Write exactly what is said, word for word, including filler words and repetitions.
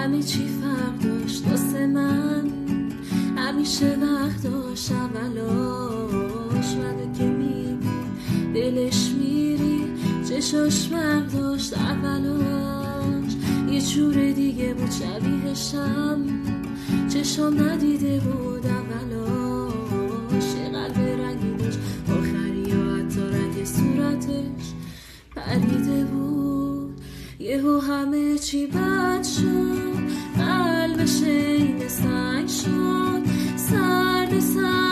همه چی فرق داشت واسه من، همیشه وقت داشت اولاش. منو که میبود دلش میری، چشاش فرق داشت اولاش. یه جور دیگه بود شبیهشم، چشام ندیده بود اولاش. یه قلب رنگی داشت آخری ها، حتی رنگ صورتش پریده بود. یهو همه چی بد شد، قلبش این سنگ شد، سرد سرد